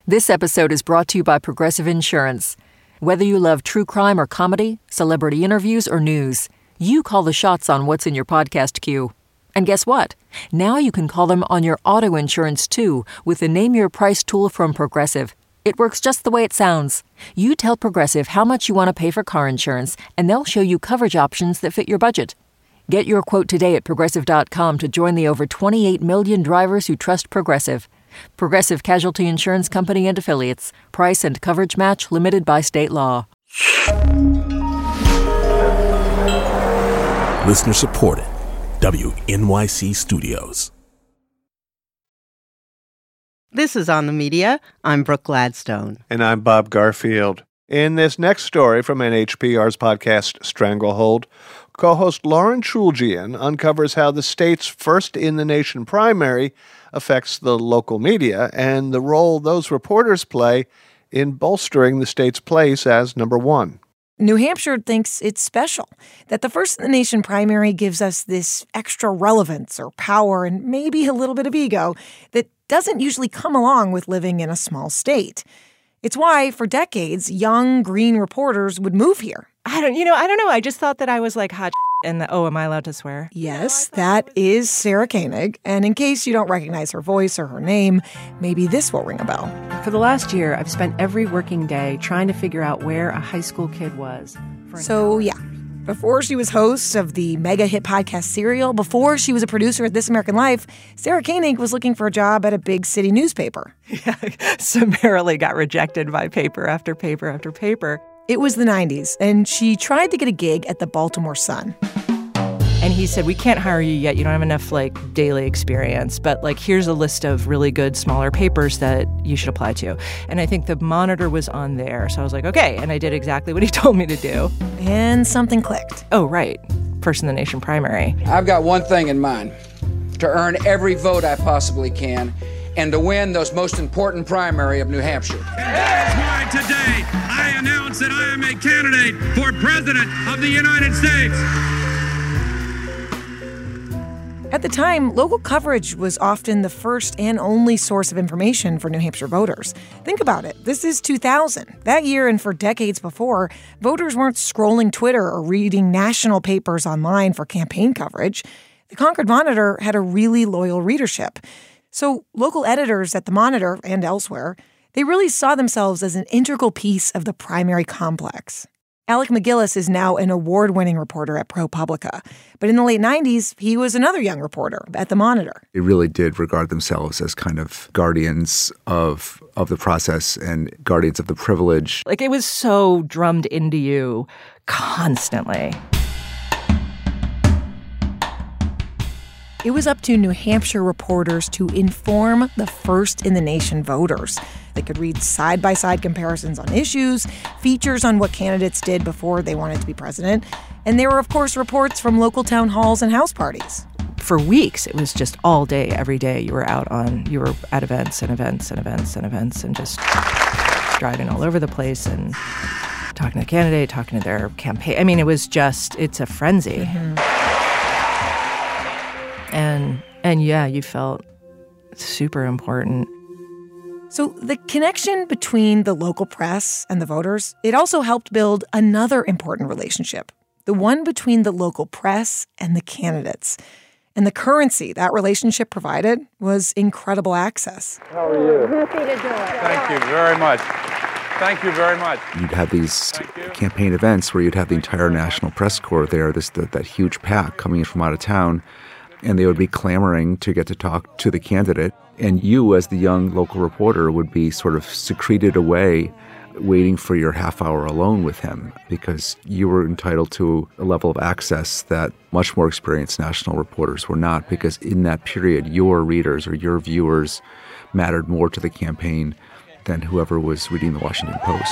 This episode is brought to you by Progressive Insurance. Whether you love true crime or comedy, celebrity interviews or news, you call the shots on what's in your podcast queue. And guess what? Now you can call them on your auto insurance too with the Name Your Price tool from Progressive. It works just the way it sounds. You tell Progressive how much you want to pay for car insurance, and they'll show you coverage options that fit your budget. Get your quote today at Progressive.com to join the over 28 million drivers who trust Progressive. Progressive Casualty Insurance Company and Affiliates. Price and coverage match limited by state law. Listener supported. WNYC Studios. This is On the Media. I'm Brooke Gladstone. And I'm Bob Garfield. In this next story from NHPR's podcast Stranglehold, co-host Lauren Chooljian uncovers how the state's first-in-the-nation primary affects the local media and the role those reporters play in bolstering the state's place as number one. New Hampshire thinks it's special, that the first-in-the-nation primary gives us this extra relevance or power and maybe a little bit of ego that doesn't usually come along with living in a small state. It's why, for decades, young green reporters would move here. I don't know. I just thought that I was like hot and am I allowed to swear? Yes, that is Sarah Koenig. And in case you don't recognize her voice or her name, maybe this will ring a bell. For the last year, I've spent every working day trying to figure out where a high school kid was. Before she was host of the mega hit podcast Serial, before she was a producer at This American Life, Sarah Koenig was looking for a job at a big city newspaper. Yeah, summarily got rejected by paper after paper after paper. It was the 90s, and she tried to get a gig at the Baltimore Sun. And he said, we can't hire you yet. You don't have enough, daily experience. But, here's a list of really good, smaller papers that you should apply to. And I think the Monitor was on there. So I was like, okay. And I did exactly what he told me to do. And something clicked. Oh, right. First in the nation primary. I've got one thing in mind. To earn every vote I possibly can and to win those most important primary of New Hampshire. That's why today I announce that I am a candidate for President of the United States. At the time, local coverage was often the first and only source of information for New Hampshire voters. Think about it. This is 2000. That year and for decades before, voters weren't scrolling Twitter or reading national papers online for campaign coverage. The Concord Monitor had a really loyal readership. So local editors at the Monitor and elsewhere, they really saw themselves as an integral piece of the primary complex. Alec McGillis is now an award-winning reporter at ProPublica. But in the late 90s, he was another young reporter at the Monitor. They really did regard themselves as kind of guardians of the process and guardians of the privilege. It was so drummed into you constantly. It was up to New Hampshire reporters to inform the first-in-the-nation voters. They could read side-by-side comparisons on issues, features on what candidates did before they wanted to be president, and there were, of course, reports from local town halls and house parties. For weeks, it was just all day, every day. You were at events and events and events and events and just driving all over the place and talking to the candidate, talking to their campaign. I mean, it's a frenzy. Mm-hmm. And yeah, you felt super important. So the connection between the local press and the voters, it also helped build another important relationship, the one between the local press and the candidates. And the currency that relationship provided was incredible access. How are you? Happy to do it. Thank you very much. Thank you very much. You'd have these campaign events where you'd have the entire national press corps there, that huge pack coming in from out of town, and they would be clamoring to get to talk to the candidate. And you, as the young local reporter, would be sort of secreted away waiting for your half hour alone with him because you were entitled to a level of access that much more experienced national reporters were not, because in that period, your readers or your viewers mattered more to the campaign than whoever was reading the Washington Post.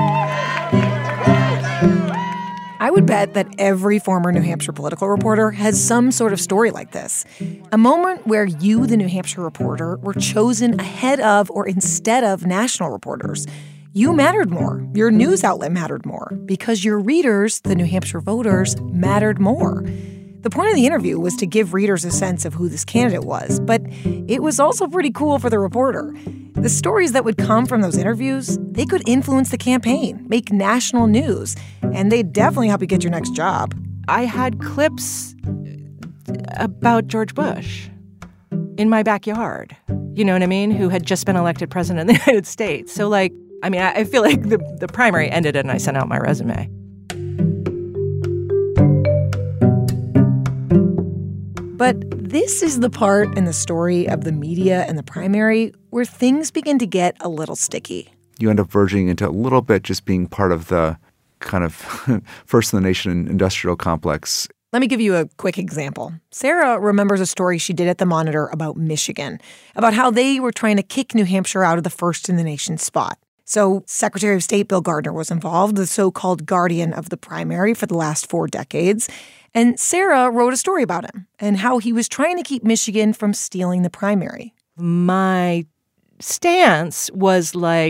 I would bet that every former New Hampshire political reporter has some sort of story like this. A moment where you, the New Hampshire reporter, were chosen ahead of or instead of national reporters. You mattered more. Your news outlet mattered more because your readers, the New Hampshire voters, mattered more. The point of the interview was to give readers a sense of who this candidate was, but it was also pretty cool for the reporter. The stories that would come from those interviews, they could influence the campaign, make national news, and they'd definitely help you get your next job. I had clips about George Bush in my backyard, you know what I mean, who had just been elected president of the United States. So, I feel like the primary ended and I sent out my resume. But this is the part in the story of the media and the primary where things begin to get a little sticky. You end up verging into a little bit just being part of the kind of first in the nation industrial complex. Let me give you a quick example. Sarah remembers a story she did at the Monitor about Michigan, about how they were trying to kick New Hampshire out of the first in the nation spot. So Secretary of State Bill Gardner was involved, the so-called guardian of the primary for the last 4 decades. And Sarah wrote a story about him and how he was trying to keep Michigan from stealing the primary. My stance was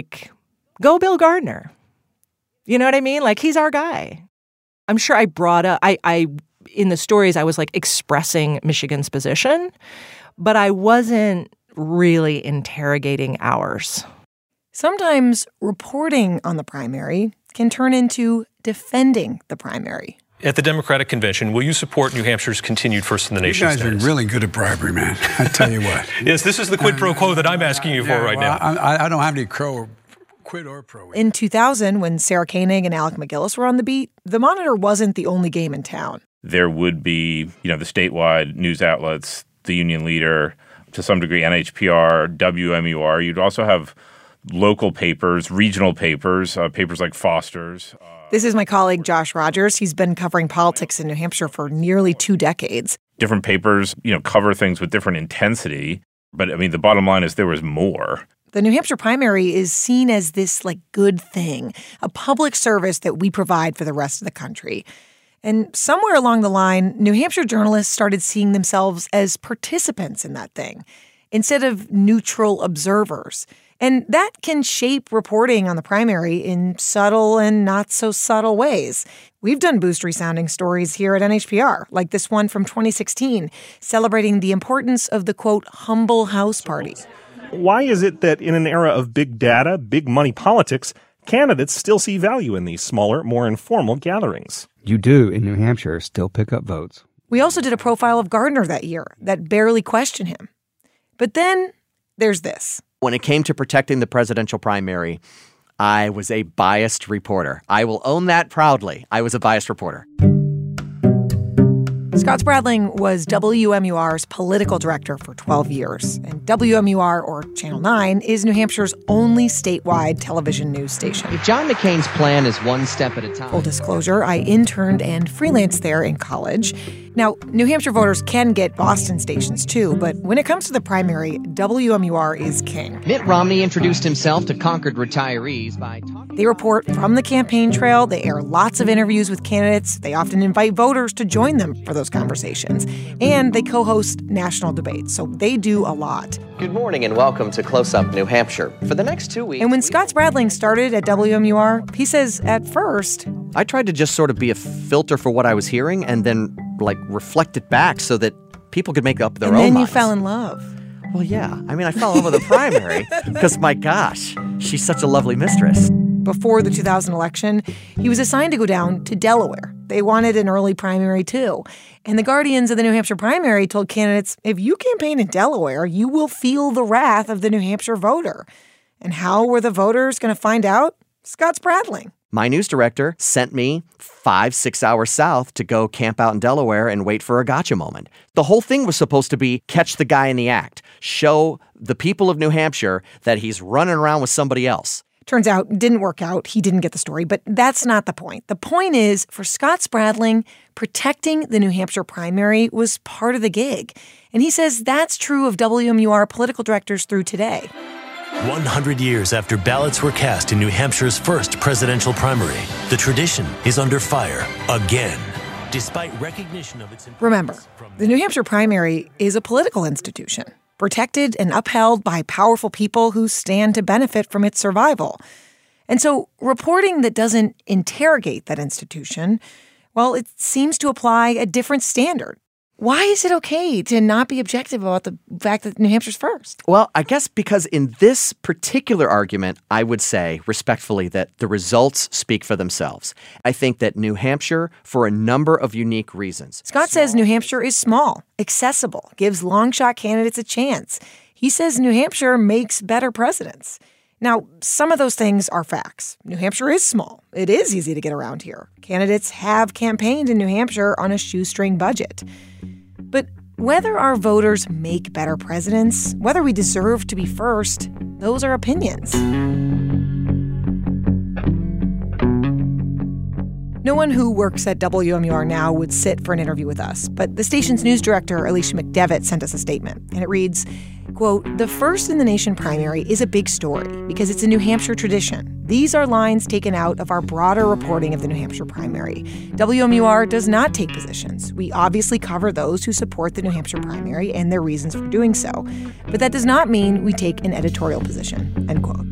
go Bill Gardner. You know what I mean? He's our guy. I'm sure I brought up, in the stories, I was expressing Michigan's position, but I wasn't really interrogating ours. Sometimes reporting on the primary can turn into defending the primary. At the Democratic Convention, will you support New Hampshire's continued first-in-the-nation status? You guys are really good at bribery, man. I tell you what. Yes, this is the quid pro quo that I'm asking you for right now. I don't have any quid or pro. In 2000, when Sarah Koenig and Alec McGillis were on the beat, the Monitor wasn't the only game in town. There would be, the statewide news outlets, the Union Leader, to some degree NHPR, WMUR. You'd also have local papers, regional papers, papers like Foster's. This is my colleague, Josh Rogers. He's been covering politics in New Hampshire for nearly 2 decades. Different papers, cover things with different intensity. But, the bottom line is there was more. The New Hampshire primary is seen as this, good thing, a public service that we provide for the rest of the country. And somewhere along the line, New Hampshire journalists started seeing themselves as participants in that thing, instead of neutral observers. And that can shape reporting on the primary in subtle and not so subtle ways. We've done boostery-sounding stories here at NHPR, like this one from 2016, celebrating the importance of the, quote, humble house party. Why is it that in an era of big data, big money politics, candidates still see value in these smaller, more informal gatherings? You do, in New Hampshire, still pick up votes. We also did a profile of Gardner that year that barely questioned him. But then there's this. When it came to protecting the presidential primary, I was a biased reporter. I will own that proudly. I was a biased reporter. Scott Spradling was WMUR's political director for 12 years, and WMUR, or Channel 9, is New Hampshire's only statewide television news station. If John McCain's plan is one step at a time. Full disclosure, I interned and freelanced there in college. Now, New Hampshire voters can get Boston stations too, but when it comes to the primary, WMUR is king. Mitt Romney introduced himself to Concord retirees by talking. They report from the campaign trail. They air lots of interviews with candidates. They often invite voters to join them for those conversations. And they co-host national debates, so they do a lot. Good morning and welcome to Close Up New Hampshire. For the next 2 weeks... And when Scott Spradling started at WMUR, he says at first... I tried to just sort of be a filter for what I was hearing and then, reflect it back so that people could make up their own minds. And then you fell in love. Well, yeah. I fell in love with the primary because, my gosh, she's such a lovely mistress. Before the 2000 election, he was assigned to go down to Delaware. They wanted an early primary, too. And the guardians of the New Hampshire primary told candidates, if you campaign in Delaware, you will feel the wrath of the New Hampshire voter. And how were the voters going to find out? Scott Spradling. My news director sent me 5-6 hours south to go camp out in Delaware and wait for a gotcha moment. The whole thing was supposed to be catch the guy in the act, show the people of New Hampshire that he's running around with somebody else. Turns out it didn't work out. He didn't get the story, but that's not the point. The point is, for Scott Spradling, protecting the New Hampshire primary was part of the gig. And he says that's true of WMUR political directors through today. 100 years after ballots were cast in New Hampshire's first presidential primary, the tradition is under fire again, despite recognition of its importance. Remember, the New Hampshire primary is a political institution, protected and upheld by powerful people who stand to benefit from its survival. And so reporting that doesn't interrogate that institution, well, it seems to apply a different standard. Why is it okay to not be objective about the fact that New Hampshire's first? Well, I guess because in this particular argument, I would say respectfully that the results speak for themselves. I think that New Hampshire, for a number of unique reasons. Scott says New Hampshire is small, accessible, gives long shot candidates a chance. He says New Hampshire makes better presidents. Now, some of those things are facts. New Hampshire is small. It is easy to get around here. Candidates have campaigned in New Hampshire on a shoestring budget. But whether our voters make better presidents, whether we deserve to be first, those are opinions. No one who works at WMUR now would sit for an interview with us, but the station's news director, Alicia McDevitt, sent us a statement, and it reads, quote, "The first in the nation primary is a big story because it's a New Hampshire tradition. These are lines taken out of our broader reporting of the New Hampshire primary. WMUR does not take positions. We obviously cover those who support the New Hampshire primary and their reasons for doing so, but that does not mean we take an editorial position," end quote.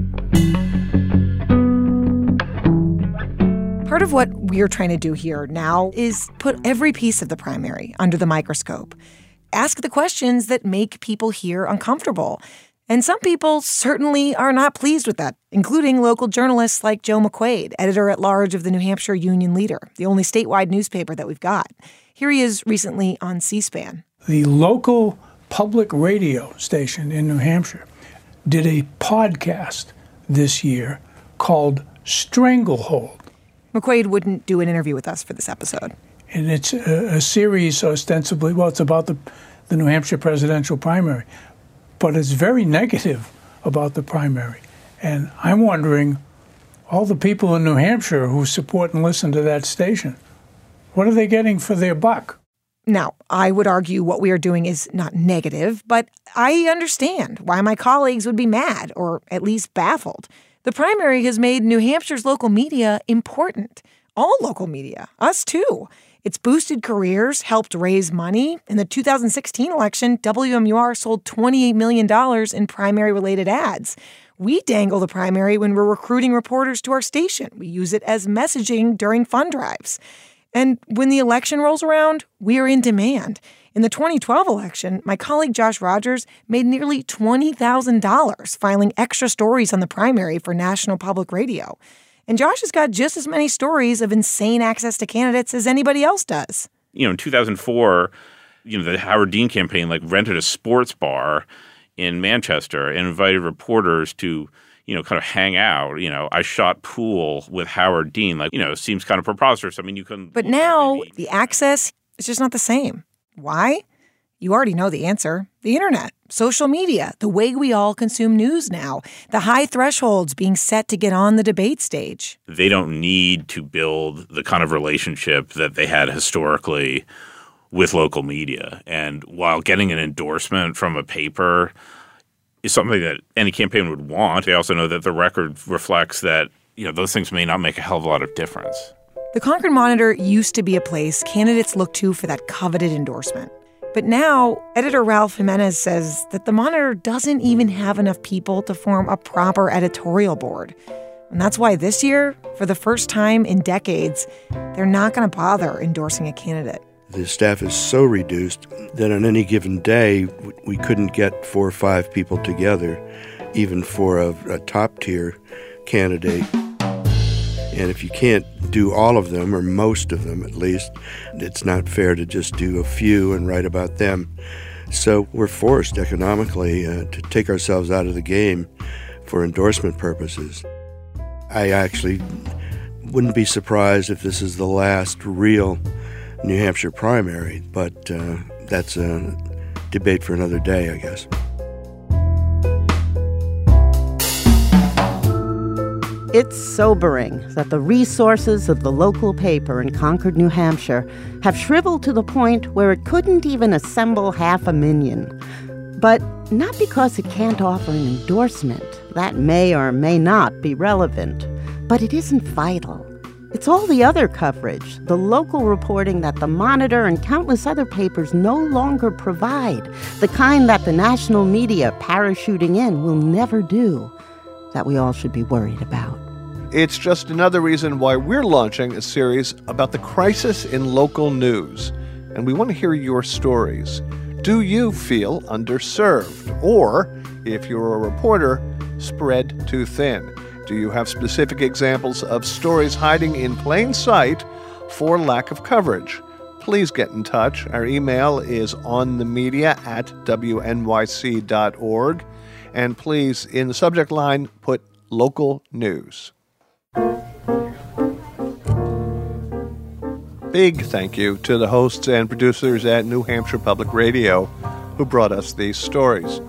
Part of what we're trying to do here now is put every piece of the primary under the microscope. Ask the questions that make people here uncomfortable. And some people certainly are not pleased with that, including local journalists like Joe McQuaid, editor-at-large of the New Hampshire Union Leader, the only statewide newspaper that we've got. Here he is recently on C-SPAN. The local public radio station in New Hampshire did a podcast this year called Stranglehold. McQuaid wouldn't do an interview with us for this episode. And it's a series ostensibly, well, it's about the New Hampshire presidential primary, but it's very negative about the primary. And I'm wondering, all the people in New Hampshire who support and listen to that station, what are they getting for their buck? Now, I would argue what we are doing is not negative, but I understand why my colleagues would be mad, or at least baffled. The primary has made New Hampshire's local media important. All local media, us too. It's boosted careers, helped raise money. In the 2016 election, WMUR sold $28 million in primary-related ads. We dangle the primary when we're recruiting reporters to our station. We use it as messaging during fund drives. And when the election rolls around, we are in demand. In the 2012 election, my colleague Josh Rogers made nearly $20,000 filing extra stories on the primary for National Public Radio. And Josh has got just as many stories of insane access to candidates as anybody else does. In 2004, the Howard Dean campaign rented a sports bar in Manchester and invited reporters to, kind of hang out. I shot pool with Howard Dean. Seems kind of preposterous. I mean, you couldn't. But now the access is just not the same. Why? You already know the answer. The internet, social media, the way we all consume news now, the high thresholds being set to get on the debate stage. They don't need to build the kind of relationship that they had historically with local media. And while getting an endorsement from a paper is something that any campaign would want, they also know that the record reflects that, those things may not make a hell of a lot of difference. The Concord Monitor used to be a place candidates looked to for that coveted endorsement. But now, editor Ralph Jimenez says that the Monitor doesn't even have enough people to form a proper editorial board. And that's why this year, for the first time in decades, they're not going to bother endorsing a candidate. The staff is so reduced that on any given day, we couldn't get 4 or 5 people together, even for a top-tier candidate. And if you can't do all of them, or most of them at least, it's not fair to just do a few and write about them. So we're forced economically to take ourselves out of the game for endorsement purposes. I actually wouldn't be surprised if this is the last real New Hampshire primary, but that's a debate for another day, I guess. It's sobering that the resources of the local paper in Concord, New Hampshire have shriveled to the point where it couldn't even assemble 500,000. But not because it can't offer an endorsement. That may or may not be relevant. But it isn't vital. It's all the other coverage, the local reporting that the Monitor and countless other papers no longer provide, the kind that the national media parachuting in will never do, that we all should be worried about. It's just another reason why we're launching a series about the crisis in local news. and we want to hear your stories. Do you feel underserved? Or, if you're a reporter, spread too thin? Do you have specific examples of stories hiding in plain sight for lack of coverage? Please get in touch. Our email is onthemedia@wnyc.org. And please, in the subject line, put local news. Big thank you to the hosts and producers at New Hampshire Public Radio who brought us these stories.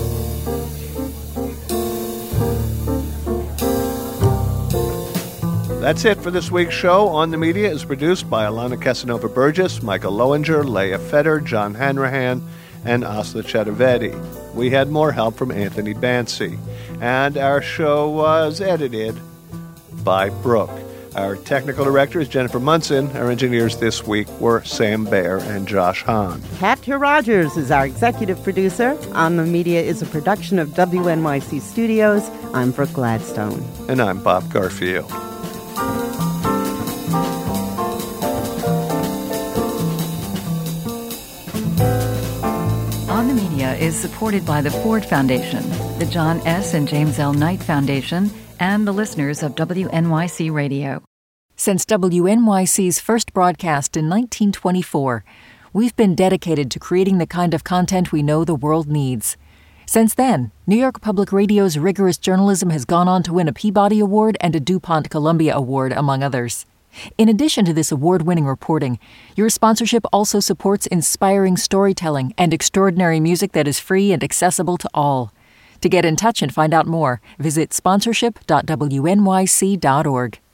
That's it for this week's show. On the Media is produced by Alana Casanova-Burgess, Michael Lowinger, Leah Fetter, John Hanrahan, and Asla Chaturvedi. We had more help from Anthony Bancy. And our show was edited by Brooke. Our technical director is Jennifer Munson. Our engineers this week were Sam Baer and Josh Hahn. Katya Rogers is our executive producer. On the Media is a production of WNYC Studios. I'm Brooke Gladstone. And I'm Bob Garfield. On the Media is supported by the Ford Foundation, the John S. and James L. Knight Foundation, and the listeners of WNYC Radio. Since WNYC's first broadcast in 1924, we've been dedicated to creating the kind of content we know the world needs. Since then, New York Public Radio's rigorous journalism has gone on to win a Peabody Award and a DuPont Columbia Award, among others. In addition to this award-winning reporting, your sponsorship also supports inspiring storytelling and extraordinary music that is free and accessible to all. To get in touch and find out more, visit sponsorship.wnyc.org.